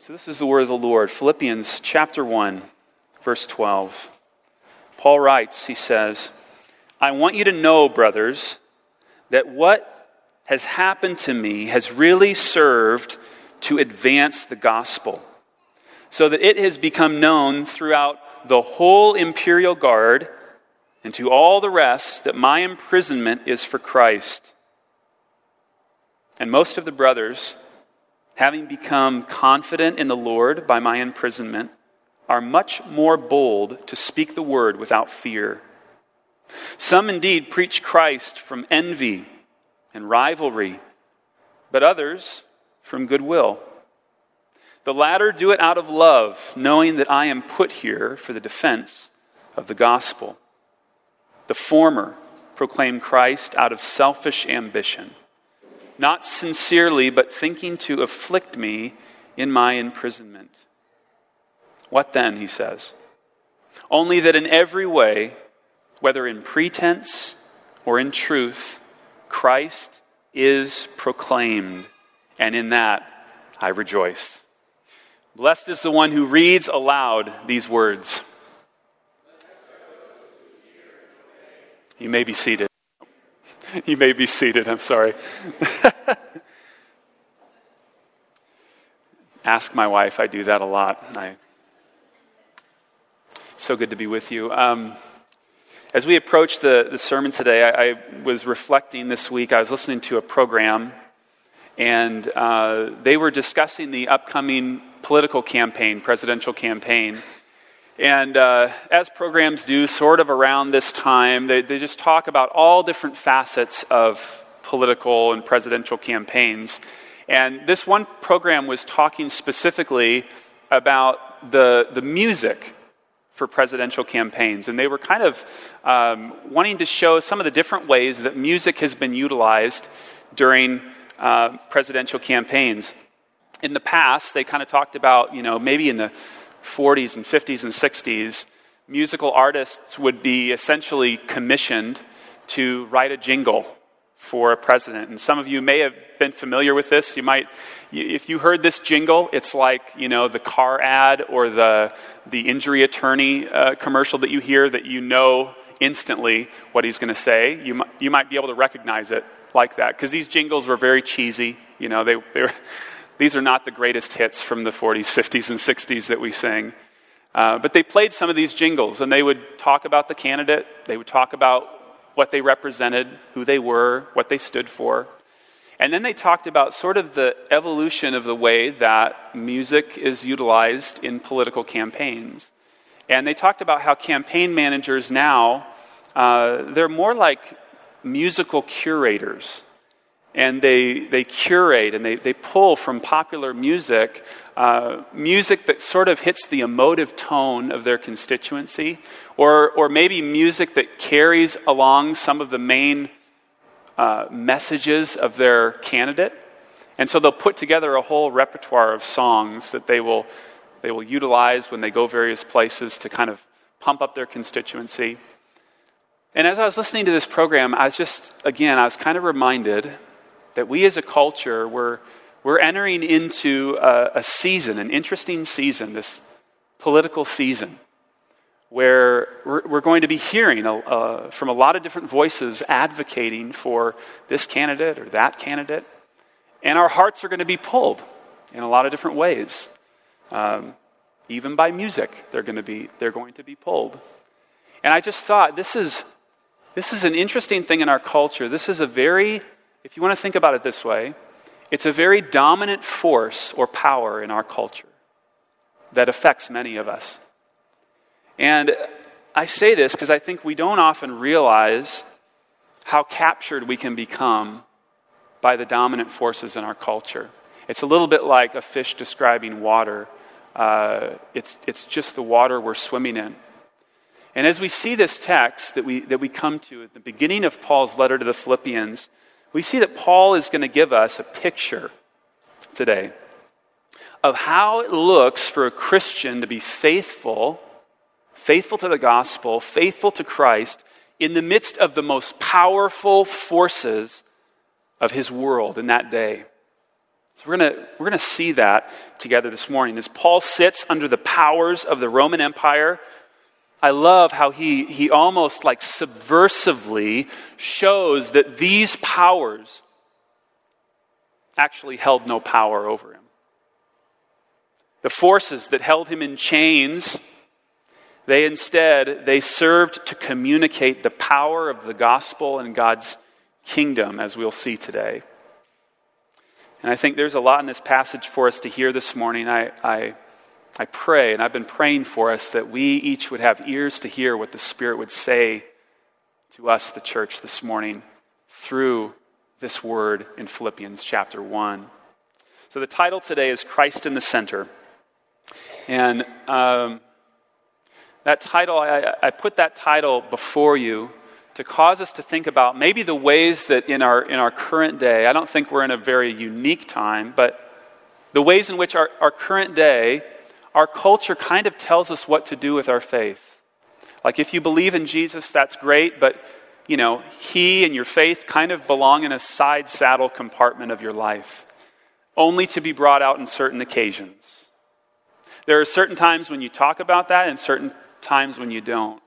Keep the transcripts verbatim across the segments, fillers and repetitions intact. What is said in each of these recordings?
So this is the word of the Lord. Philippians chapter one, verse twelve. Paul writes, he says, I want you to know, brothers, that what has happened to me has really served to advance the gospel, so that it has become known throughout the whole imperial guard and to all the rest that my imprisonment is for Christ. And most of the brothers, having become confident in the Lord by my imprisonment, are much more bold to speak the word without fear. Some indeed preach Christ from envy and rivalry, but others from goodwill. The latter do it out of love, knowing that I am put here for the defense of the gospel. The former proclaim Christ out of selfish ambition, not sincerely, but thinking to afflict me in my imprisonment. What then, he says? Only that in every way, whether in pretense or in truth, Christ is proclaimed, and in that I rejoice. Blessed is the one who reads aloud these words. You may be seated. You may be seated, I'm sorry. Ask my wife, I do that a lot. I, so good to be with you. Um, as we approach the, the sermon today, I, I was reflecting this week. I was listening to a program, and uh, they were discussing the upcoming political campaign, presidential campaign. And uh, as programs do, sort of around this time, they, they just talk about all different facets of political and presidential campaigns. And this one program was talking specifically about the the music for presidential campaigns. And they were kind of um, wanting to show some of the different ways that music has been utilized during uh, presidential campaigns. In the past, they kind of talked about, you know, maybe in the forties and fifties and sixties, musical artists would be essentially commissioned to write a jingle for a president. And some of you may have been familiar with this. You might, if you heard this jingle, it's like, you know, the car ad or the the injury attorney uh, commercial that you hear that you know instantly what he's going to say. You might, you might be able to recognize it like that, because these jingles were very cheesy. You know, they they were. These are not the greatest hits from the forties, fifties, and sixties that we sing. Uh, but they played some of these jingles, and they would talk about the candidate. They would talk about what they represented, who they were, what they stood for. And then they talked about sort of the evolution of the way that music is utilized in political campaigns. And they talked about how campaign managers now, uh, they're more like musical curators. And they they curate and they, they pull from popular music, uh, music that sort of hits the emotive tone of their constituency, or or maybe music that carries along some of the main uh, messages of their candidate. And so they'll put together a whole repertoire of songs that they will they will utilize when they go various places to kind of pump up their constituency. And as I was listening to this program, I was just, again, I was kind of reminded that we as a culture, we're, we're entering into a, a season, an interesting season, this political season, where we're, we're going to be hearing a, uh, from a lot of different voices advocating for this candidate or that candidate. And our hearts are going to be pulled in a lot of different ways. Um, even by music, they're going to be they're going to be pulled. And I just thought, this is this is an interesting thing in our culture. This is a very If you want to think about it this way, it's a very dominant force or power in our culture that affects many of us. And I say this because I think we don't often realize how captured we can become by the dominant forces in our culture. It's a little bit like a fish describing water. Uh, it's it's just the water we're swimming in. And as we see this text that we that we come to at the beginning of Paul's letter to the Philippians, we see that Paul is going to give us a picture today of how it looks for a Christian to be faithful, faithful to the gospel, faithful to Christ, in the midst of the most powerful forces of his world in that day. So we're going to we're going to see that together this morning. As Paul sits under the powers of the Roman Empire, I love how he, he almost like subversively shows that these powers actually held no power over him. The forces that held him in chains, they instead, they served to communicate the power of the gospel and God's kingdom, as we'll see today. And I think there's a lot in this passage for us to hear this morning. I, I I pray, and I've been praying for us, that we each would have ears to hear what the Spirit would say to us, the church, this morning through this word in Philippians chapter one. So the title today is Christ in the Center. And um, that title, I, I put that title before you to cause us to think about maybe the ways that in our in our current day, I don't think we're in a very unique time, but the ways in which our, our current day, our culture kind of tells us what to do with our faith. Like if you believe in Jesus, that's great, but you know, he and your faith kind of belong in a side saddle compartment of your life, only to be brought out in certain occasions. There are certain times when you talk about that and certain times when you don't.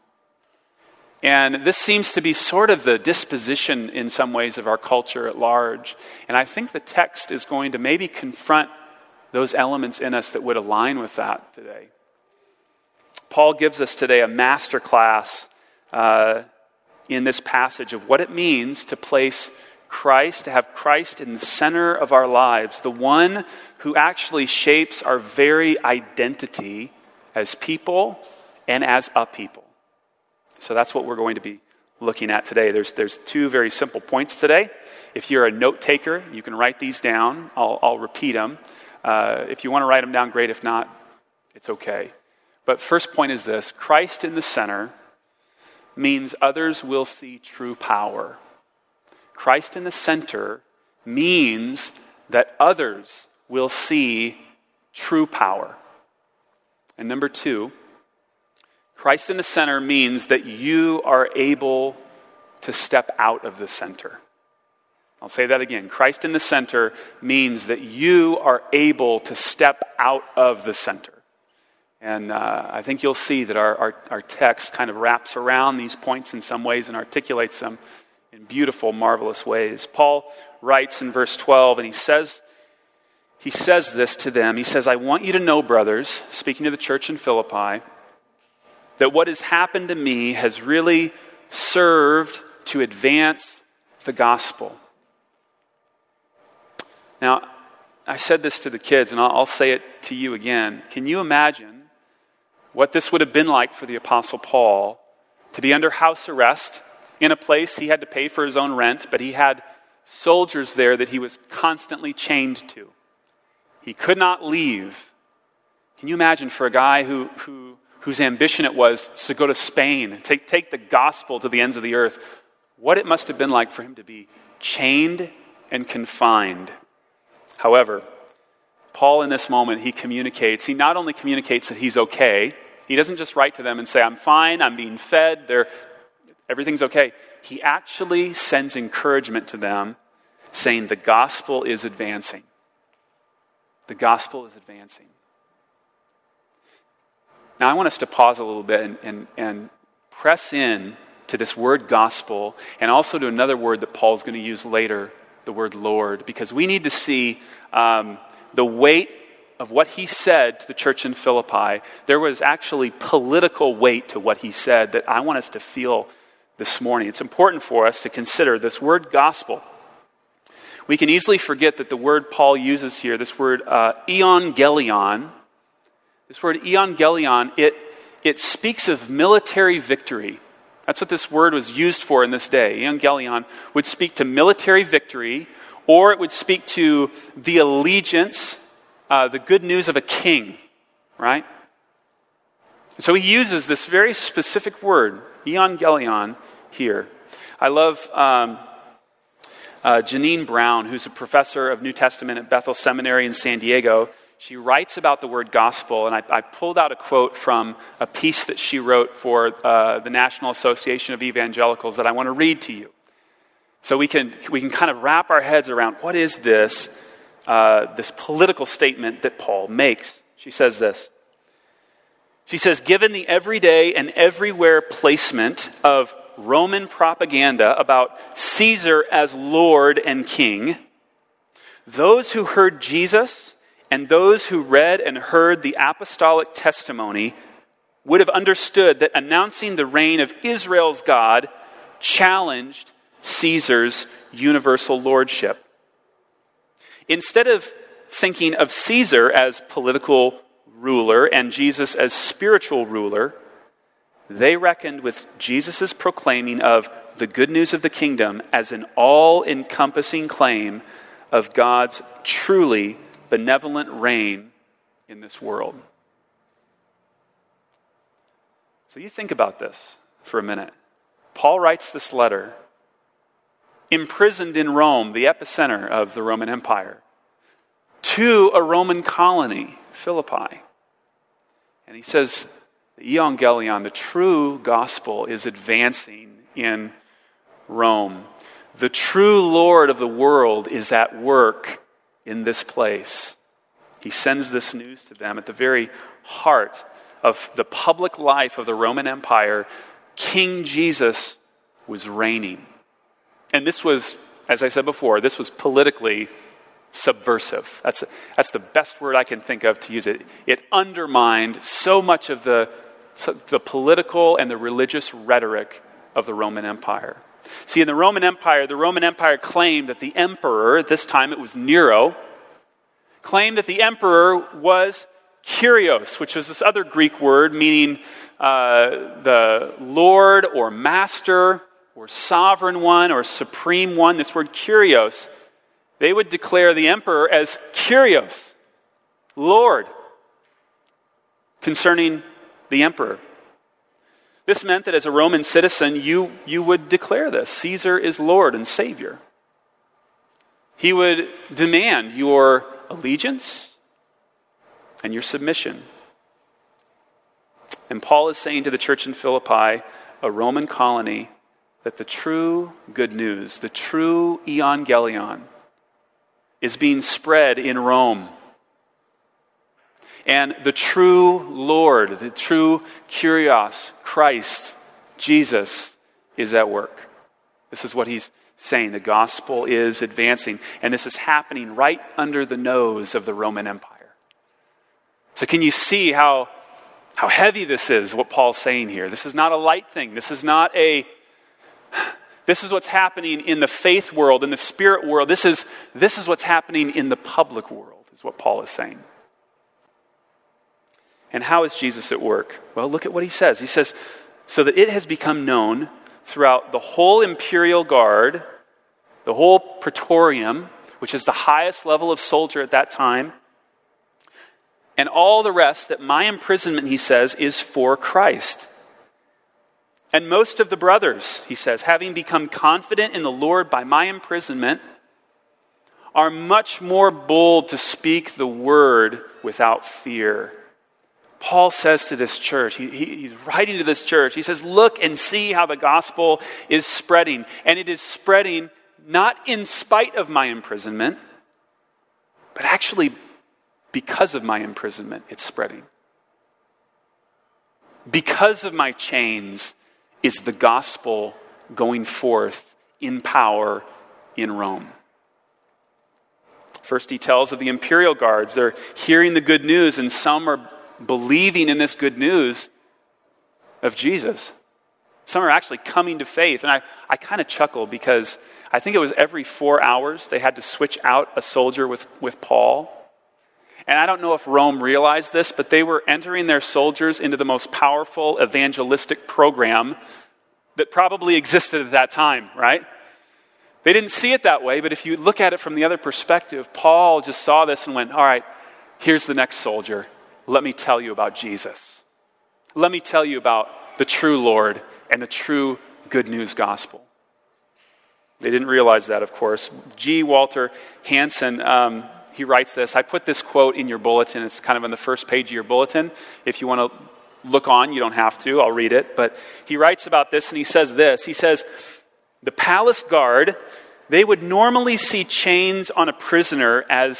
And this seems to be sort of the disposition in some ways of our culture at large. And I think the text is going to maybe confront those elements in us that would align with that today. Paul gives us today a master class uh, in this passage of what it means to place Christ, to have Christ in the center of our lives, the one who actually shapes our very identity as people and as a people. So that's what we're going to be looking at today. There's there's two very simple points today. If you're a note taker, you can write these down. I'll, I'll repeat them. Uh, if you want to write them down, great. If not, it's okay. But first point is this: Christ in the center means others will see true power. Christ in the center means that others will see true power. And number two, Christ in the center means that you are able to step out of the center. I'll say that again. Christ in the center means that you are able to step out of the center. And uh, I think you'll see that our, our, our text kind of wraps around these points in some ways and articulates them in beautiful, marvelous ways. Paul writes in verse twelve, and he says, he says this to them. He says, I want you to know, brothers, speaking to the church in Philippi, that what has happened to me has really served to advance the gospel. Now, I said this to the kids, and I'll, I'll say it to you again. Can you imagine what this would have been like for the Apostle Paul to be under house arrest in a place he had to pay for his own rent, but he had soldiers there that he was constantly chained to. He could not leave. Can you imagine for a guy who, who whose ambition it was to go to Spain, take, take the gospel to the ends of the earth, what it must have been like for him to be chained and confined? However, Paul in this moment, he communicates, he not only communicates that he's okay, he doesn't just write to them and say, I'm fine, I'm being fed, they're, everything's okay. He actually sends encouragement to them, saying the gospel is advancing. The gospel is advancing. Now I want us to pause a little bit and, and, and press in to this word gospel and also to another word that Paul's going to use later, the word Lord, because we need to see um, the weight of what he said to the church in Philippi. There was actually political weight to what he said that I want us to feel this morning. It's important for us to consider this word gospel. We can easily forget that the word Paul uses here, this word uh, euangelion, this word euangelion, it, it speaks of military victory. That's what this word was used for in this day. Euangelion would speak to military victory, or it would speak to the allegiance, uh, the good news of a king, right? So he uses this very specific word, euangelion, here. I love um, uh, Janine Brown, who's a professor of New Testament at Bethel Seminary in San Diego. She writes about the word gospel, and I, I pulled out a quote from a piece that she wrote for uh, the National Association of Evangelicals that I want to read to you. So we can we can kind of wrap our heads around what is this uh, this political statement that Paul makes. She says this. She says, given the everyday and everywhere placement of Roman propaganda about Caesar as Lord and King, those who heard Jesus and those who read and heard the apostolic testimony would have understood that announcing the reign of Israel's God challenged Caesar's universal lordship. Instead of thinking of Caesar as political ruler and Jesus as spiritual ruler, they reckoned with Jesus' proclaiming of the good news of the kingdom as an all-encompassing claim of God's truly benevolent reign in this world. So you think about this for a minute. Paul writes this letter, imprisoned in Rome, the epicenter of the Roman Empire, to a Roman colony, Philippi. And he says, the Evangelion, the true gospel, is advancing in Rome. The true Lord of the world is at work in this place. He sends this news to them at the very heart of the public life of the Roman Empire. King Jesus was reigning. And this was, as I said before, this was politically subversive. That's, a, that's the best word I can think of to use it. It undermined so much of the, the political and the religious rhetoric of the Roman Empire. See, in the Roman Empire, the Roman Empire claimed that the emperor, at this time it was Nero, claimed that the emperor was Kyrios, which was this other Greek word meaning uh, the Lord or Master or Sovereign One or Supreme One. This word Kyrios, they would declare the emperor as Kyrios, Lord, concerning the emperor. This meant that as a Roman citizen, you, you would declare this. Caesar is Lord and Savior. He would demand your allegiance and your submission. And Paul is saying to the church in Philippi, a Roman colony, that the true good news, the true Evangelion, is being spread in Rome. And the true Lord, the true Kyrios, Christ, Jesus, is at work. This is what he's saying. The gospel is advancing. And this is happening right under the nose of the Roman Empire. So can you see how, how heavy this is, what Paul's saying here? This is not a light thing. This is not a... This is what's happening in the faith world, in the spirit world. This is, this is what's happening in the public world, is what Paul is saying. And how is Jesus at work? Well, look at what he says. He says, so that it has become known throughout the whole imperial guard, the whole praetorium, which is the highest level of soldier at that time, and all the rest, that my imprisonment, he says, is for Christ. And most of the brothers, he says, having become confident in the Lord by my imprisonment, are much more bold to speak the word without fear. Paul says to this church, he, he, he's writing to this church, he says, look and see how the gospel is spreading. And it is spreading not in spite of my imprisonment, but actually because of my imprisonment, it's spreading. Because of my chains is the gospel going forth in power in Rome. First, he tells of the imperial guards. They're hearing the good news, and some are believing in this good news of Jesus. Some are actually coming to faith. And I, I kind of chuckle because I think it was every four hours they had to switch out a soldier with, with Paul. And I don't know if Rome realized this, but they were entering their soldiers into the most powerful evangelistic program that probably existed at that time, right? They didn't see it that way, but if you look at it from the other perspective, Paul just saw this and went, all right, here's the next soldier. Let me tell you about Jesus. Let me tell you about the true Lord and the true good news gospel. They didn't realize that, of course. G. Walter Hansen, um, he writes this. I put this quote in your bulletin. It's kind of on the first page of your bulletin. If you want to look on, you don't have to. I'll read it. But he writes about this, and he says this. He says, the palace guard, they would normally see chains on a prisoner as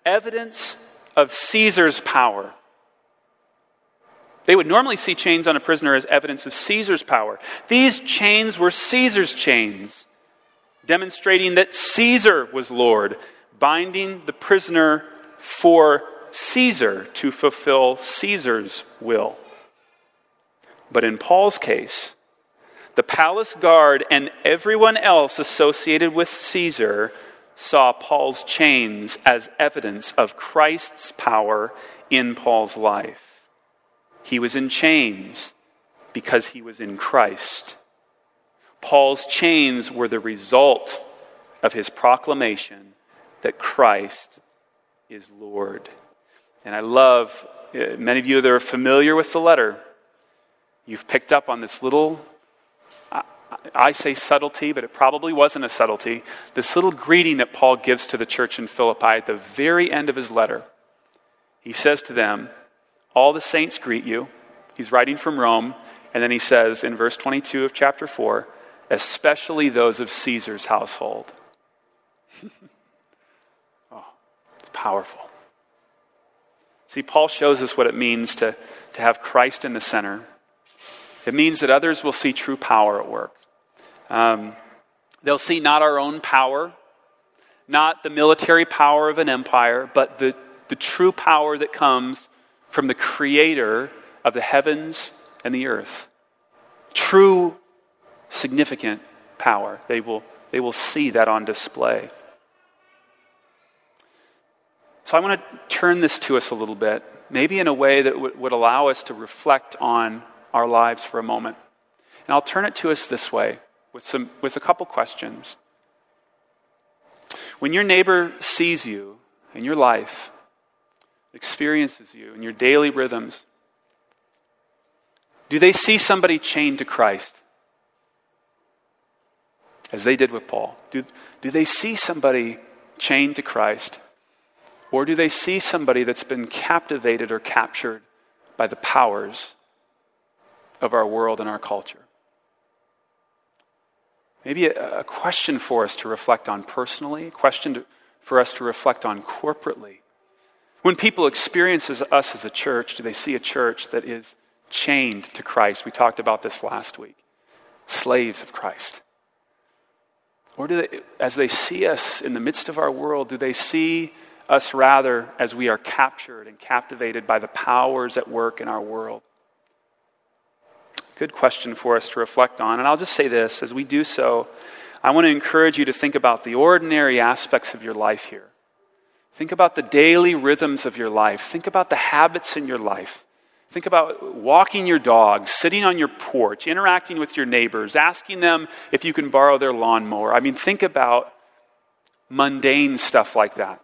evidence of Caesar's power. They would normally see chains on a prisoner as evidence of Caesar's power. These chains were Caesar's chains, demonstrating that Caesar was Lord, binding the prisoner for Caesar to fulfill Caesar's will. But in Paul's case, the palace guard and everyone else associated with Caesar saw Paul's chains as evidence of Christ's power in Paul's life. He was in chains because he was in Christ. Paul's chains were the result of his proclamation that Christ is Lord. And I love, many of you that are familiar with the letter, you've picked up on this little, I, I say subtlety, but it probably wasn't a subtlety, this little greeting that Paul gives to the church in Philippi at the very end of his letter. He says to them, all the saints greet you. He's writing from Rome. And then he says in verse twenty-two of chapter four, especially those of Caesar's household. Oh, it's powerful. See, Paul shows us what it means to, to have Christ in the center. It means that others will see true power at work. Um, they'll see not our own power, not the military power of an empire, but the, the true power that comes from the creator of the heavens and the earth. True, significant power. They will, they will see that on display. So I want to turn this to us a little bit, maybe in a way that w- would allow us to reflect on our lives for a moment. And I'll turn it to us this way, with some with a couple questions. When your neighbor sees you in your life, experiences you in your daily rhythms, do they see somebody chained to Christ? As they did with Paul. Do, do they see somebody chained to Christ? Or do they see somebody that's been captivated or captured by the powers of our world and our culture? Maybe a, a question for us to reflect on personally, a question to, for us to reflect on corporately. When people experience us as a church, do they see a church that is chained to Christ? We talked about this last week. Slaves of Christ. Or do they, as they see us in the midst of our world, do they see us rather as we are captured and captivated by the powers at work in our world? Good question for us to reflect on. And I'll just say this, as we do so, I want to encourage you to think about the ordinary aspects of your life here. Think about the daily rhythms of your life. Think about the habits in your life. Think about walking your dog, sitting on your porch, interacting with your neighbors, asking them if you can borrow their lawnmower. I mean, think about mundane stuff like that.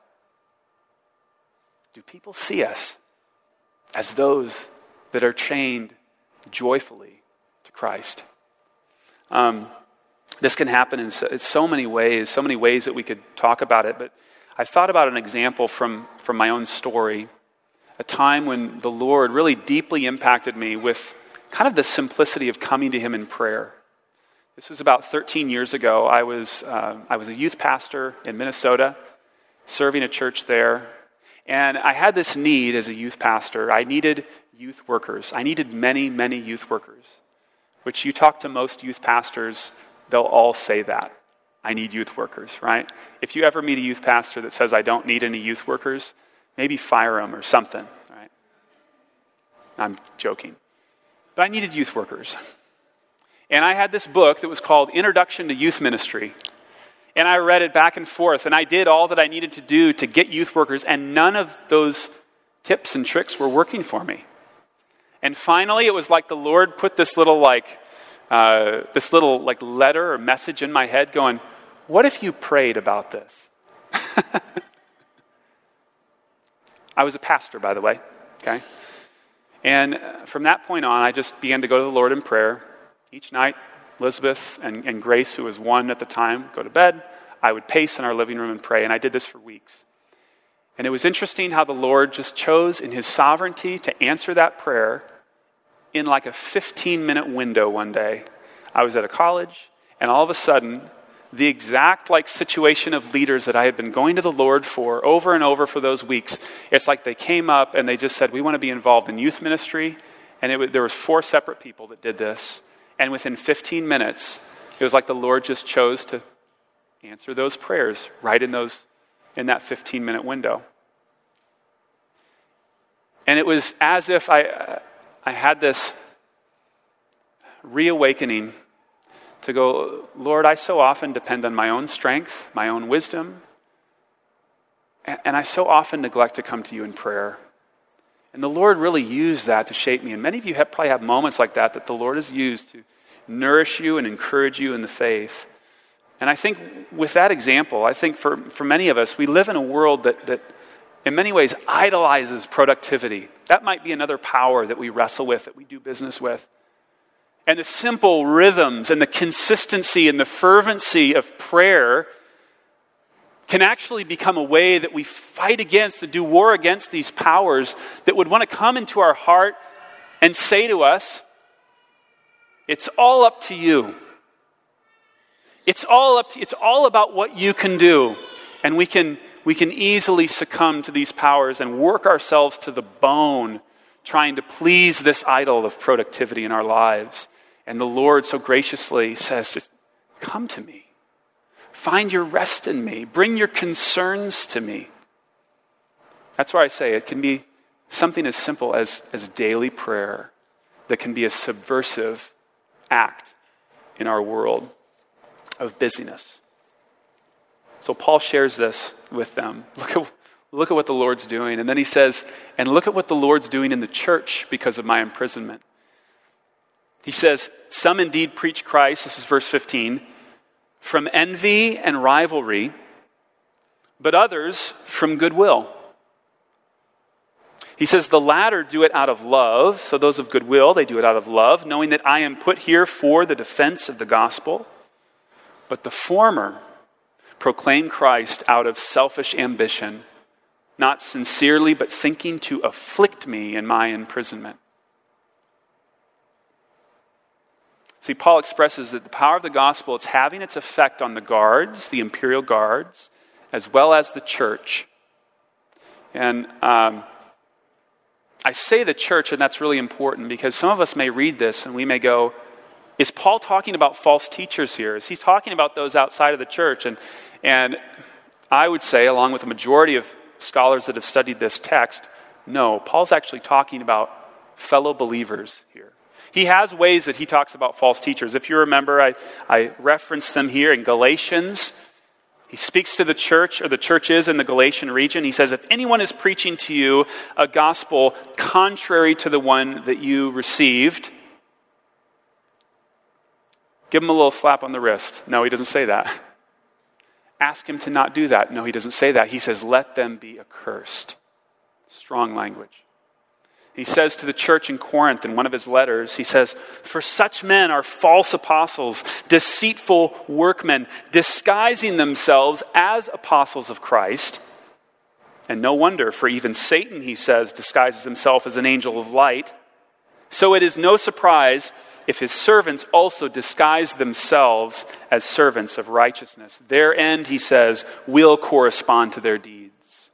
Do people see us as those that are chained joyfully to Christ? Um, this can happen in so, in so many ways, so many ways that we could talk about it, but I thought about an example from, from my own story, a time when the Lord really deeply impacted me with kind of the simplicity of coming to Him in prayer. This was about thirteen years ago. I was uh, I was a youth pastor in Minnesota, serving a church there, and I had this need as a youth pastor. I needed youth workers. I needed many, many youth workers, which you talk to most youth pastors, they'll all say that. I need youth workers, right? If you ever meet a youth pastor that says, I don't need any youth workers, maybe fire them or something, right? I'm joking. But I needed youth workers. And I had this book that was called Introduction to Youth Ministry. And I read it back and forth, and I did all that I needed to do to get youth workers, and none of those tips and tricks were working for me. And finally, it was like the Lord put this little like, uh, this little like letter or message in my head going, what if you prayed about this? I was a pastor, by the way, okay? And from that point on, I just began to go to the Lord in prayer. Each night, Elizabeth and, and Grace, who was one at the time, go to bed. I would pace in our living room and pray, and I did this for weeks. And it was interesting how the Lord just chose in His sovereignty to answer that prayer in like a fifteen-minute window one day. I was at a college, and all of a sudden, the exact like situation of leaders that I had been going to the Lord for over and over for those weeks. It's like they came up and they just said, we want to be involved in youth ministry. And it was, there was four separate people that did this. And within fifteen minutes, it was like the Lord just chose to answer those prayers right in those in that fifteen minute window. And it was as if I I had this reawakening to go, Lord, I so often depend on my own strength, my own wisdom, and, and I so often neglect to come to you in prayer. And the Lord really used that to shape me. And many of you have, probably have moments like that that the Lord has used to nourish you and encourage you in the faith. And I think with that example, I think for, for many of us, we live in a world that, that in many ways idolizes productivity. That might be another power that we wrestle with, that we do business with. And the simple rhythms and the consistency and the fervency of prayer can actually become a way that we fight against, to do war against these powers that would want to come into our heart and say to us, it's all up to you. It's all up to, it's all about what you can do. And we can we can easily succumb to these powers and work ourselves to the bone trying to please this idol of productivity in our lives. And the Lord so graciously says, just come to me. Find your rest in me. Bring your concerns to me. That's why I say it can be something as simple as, as daily prayer that can be a subversive act in our world of busyness. So Paul shares this with them. Look at, look at what the Lord's doing. And then he says, and look at what the Lord's doing in the church because of my imprisonment. He says, some indeed preach Christ, this is verse fifteen, from envy and rivalry, but others from goodwill. He says, the latter do it out of love. So those of goodwill, they do it out of love, knowing that I am put here for the defense of the gospel. But the former proclaim Christ out of selfish ambition, not sincerely, but thinking to afflict me in my imprisonment. See, Paul expresses that the power of the gospel, it's having its effect on the guards, the imperial guards, as well as the church. And um, I say the church, and that's really important because some of us may read this and we may go, is Paul talking about false teachers here? Is he talking about those outside of the church? And, and I would say, along with the majority of scholars that have studied this text, no, Paul's actually talking about fellow believers here. He has ways that he talks about false teachers. If you remember, I, I referenced them here in Galatians. He speaks to the church, or the church is in the Galatian region. He says, if anyone is preaching to you a gospel contrary to the one that you received, give him a little slap on the wrist. No, he doesn't say that. Ask him to not do that. No, he doesn't say that. He says, let them be accursed. Strong language. He says to the church in Corinth in one of his letters, he says, for such men are false apostles, deceitful workmen, disguising themselves as apostles of Christ. And no wonder, for even Satan, he says, disguises himself as an angel of light. So it is no surprise if his servants also disguise themselves as servants of righteousness. Their end, he says, will correspond to their deeds.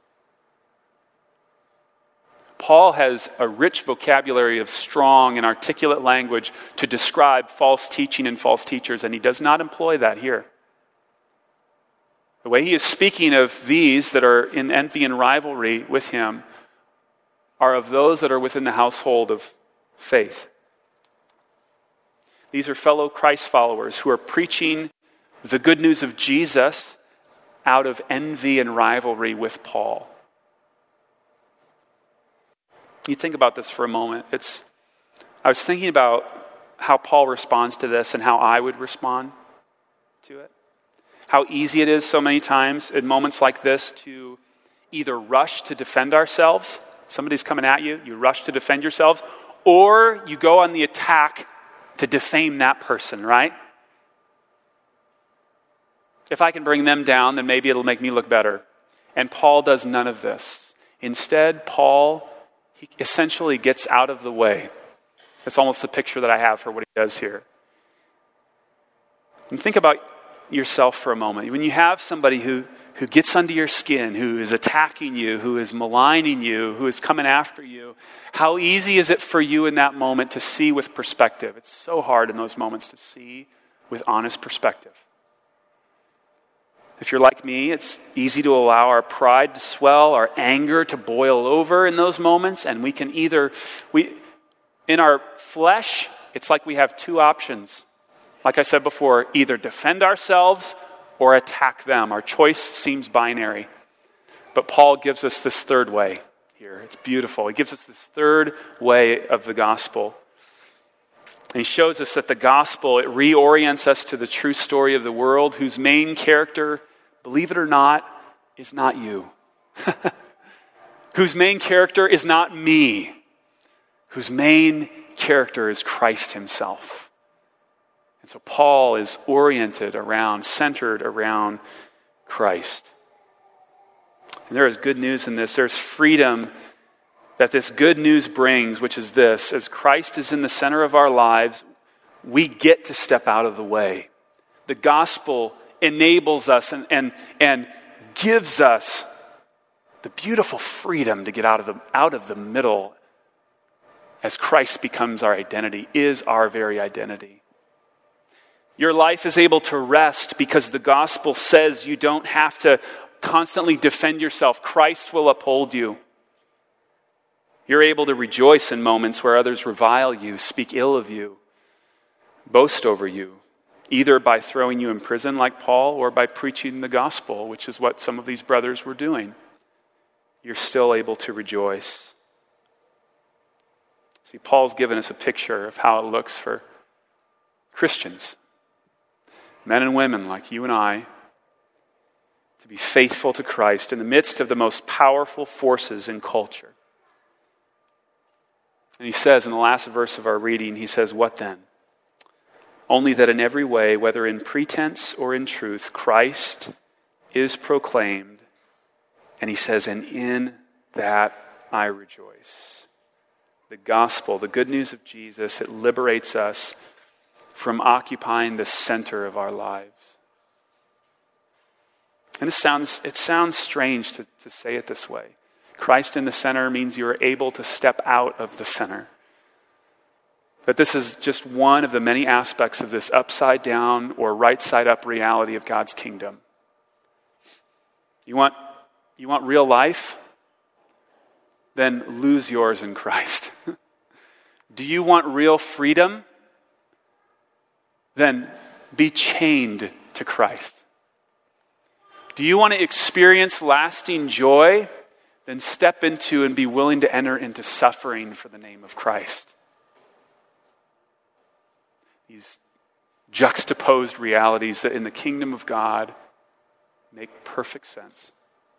Paul has a rich vocabulary of strong and articulate language to describe false teaching and false teachers, and he does not employ that here. The way he is speaking of these that are in envy and rivalry with him are of those that are within the household of faith. These are fellow Christ followers who are preaching the good news of Jesus out of envy and rivalry with Paul. You think about this for a moment. It's, I was thinking about how Paul responds to this and how I would respond to it. How easy it is so many times in moments like this to either rush to defend ourselves. Somebody's coming at you, you rush to defend yourselves, or you go on the attack to defame that person, right? If I can bring them down, then maybe it'll make me look better. And Paul does none of this. Instead, Paul He essentially gets out of the way. That's almost the picture that I have for what he does here. And think about yourself for a moment. When you have somebody who, who gets under your skin, who is attacking you, who is maligning you, who is coming after you, how easy is it for you in that moment to see with perspective? It's so hard in those moments to see with honest perspective. If you're like me, it's easy to allow our pride to swell, our anger to boil over in those moments, and we can either, we, in our flesh, it's like we have two options. Like I said before, either defend ourselves or attack them. Our choice seems binary. But Paul gives us this third way here. It's beautiful. He gives us this third way of the gospel. And he shows us that the gospel, it reorients us to the true story of the world, whose main character, believe it or not, is not you. Whose main character is not me. Whose main character is Christ himself. And so Paul is oriented around, centered around Christ. And there is good news in this. There's freedom that this good news brings, which is this: as Christ is in the center of our lives, we get to step out of the way. The gospel enables us and, and, and gives us the beautiful freedom to get out of the, out of the middle as Christ becomes our identity, is our very identity. Your life is able to rest because the gospel says you don't have to constantly defend yourself. Christ will uphold you. You're able to rejoice in moments where others revile you, speak ill of you, boast over you, either by throwing you in prison like Paul or by preaching the gospel, which is what some of these brothers were doing. You're still able to rejoice. See, Paul's given us a picture of how it looks for Christians, men and women like you and I, to be faithful to Christ in the midst of the most powerful forces in culture. And he says in the last verse of our reading, he says, what then? Only that in every way, whether in pretense or in truth, Christ is proclaimed. And he says, and in that I rejoice. The gospel, the good news of Jesus, it liberates us from occupying the center of our lives. And it sounds, it sounds strange to, to say it this way. Christ in the center means you are able to step out of the center. But this is just one of the many aspects of this upside down or right side up reality of God's kingdom. You want, you want real life? Then lose yours in Christ. Do you want real freedom? Then be chained to Christ. Do you want to experience lasting joy? Then step into and be willing to enter into suffering for the name of Christ. These juxtaposed realities that in the kingdom of God make perfect sense.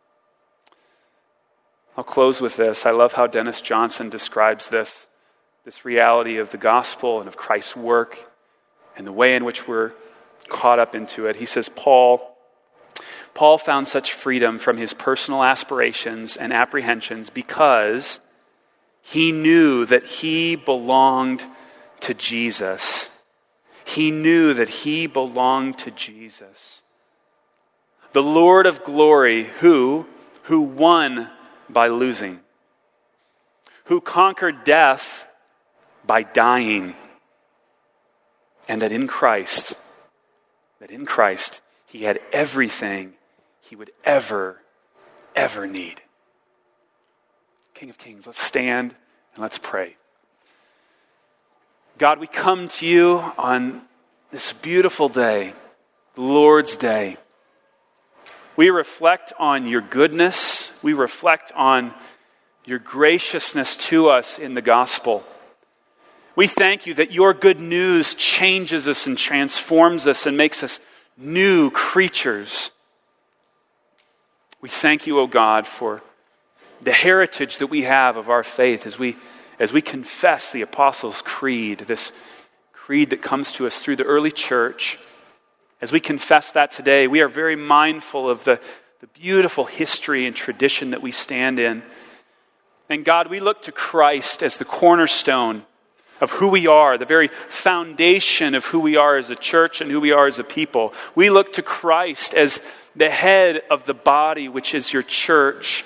I'll close with this. I love how Dennis Johnson describes this, this reality of the gospel and of Christ's work and the way in which we're caught up into it. He says, Paul, Paul found such freedom from his personal aspirations and apprehensions because he knew that he belonged to Jesus. He knew that he belonged to Jesus. The Lord of glory who, who won by losing, who conquered death by dying, and that in Christ, that in Christ, he had everything he would ever, ever need. King of Kings, let's stand and let's pray. God, we come to you on this beautiful day, the Lord's Day. We reflect on your goodness. We reflect on your graciousness to us in the gospel. We thank you that your good news changes us and transforms us and makes us new creatures. We thank you, O God, for the heritage that we have of our faith as we as we confess the Apostles' Creed, this creed that comes to us through the early church. As we confess that today, we are very mindful of the, the beautiful history and tradition that we stand in. And God, we look to Christ as the cornerstone, of who we are, the very foundation of who we are as a church and who we are as a people. We look to Christ as the head of the body, which is your church.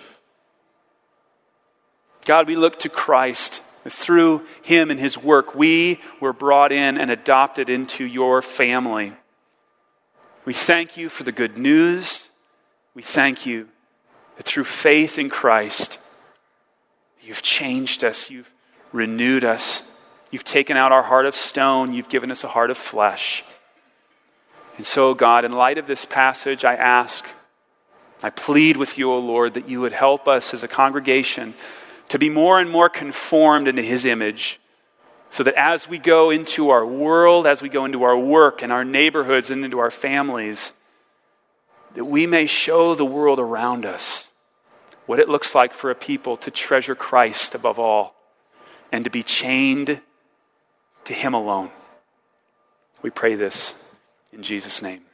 God, we look to Christ. Through him and his work, we were brought in and adopted into your family. We thank you for the good news. We thank you that through faith in Christ, you've changed us, you've renewed us, you've taken out our heart of stone, you've given us a heart of flesh. And so, God, in light of this passage, I ask, I plead with you, O Lord, that you would help us as a congregation to be more and more conformed into his image, so that as we go into our world, as we go into our work and our neighborhoods and into our families, that we may show the world around us what it looks like for a people to treasure Christ above all and to be chained to him alone. We pray this in Jesus' name.